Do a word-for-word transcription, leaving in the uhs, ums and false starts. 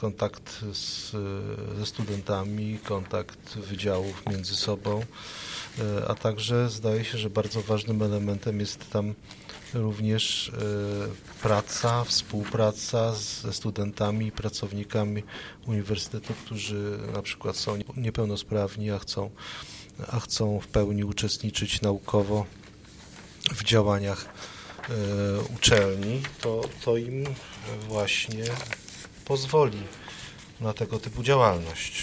kontakt z, ze studentami, kontakt wydziałów między sobą, a także zdaje się, że bardzo ważnym elementem jest tam również praca, współpraca ze studentami i pracownikami uniwersytetu, którzy na przykład są niepełnosprawni, a chcą, a chcą w pełni uczestniczyć naukowo w działaniach uczelni, to, to im właśnie pozwoli na tego typu działalność.